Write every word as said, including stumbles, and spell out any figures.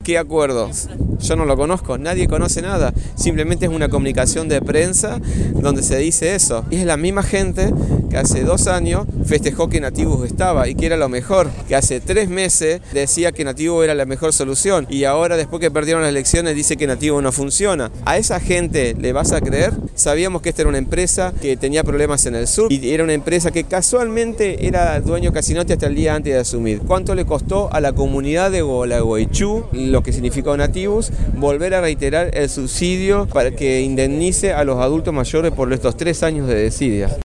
¿Qué acuerdo? Yo no lo conozco, nadie conoce nada. Simplemente es una comunicación de prensa donde se dice eso. Y es la misma gente que hace dos años festejó que Nativus estaba y que era lo mejor. Que hace tres meses decía que Nativus era la mejor solución. Y ahora, después que perdieron las elecciones, dice que Nativus no funciona. ¿A esa gente le vas a creer? Sabíamos que esta era una empresa que tenía problemas en el sur y era una empresa que casualmente era dueño Casinote hasta el día antes de asumir. ¿Cuánto le costó a la comunidad de Gualeguaychú, lo que significó Nativus, volver a reiterar el subsidio para que indemnice a los adultos mayores por estos tres años de desidia?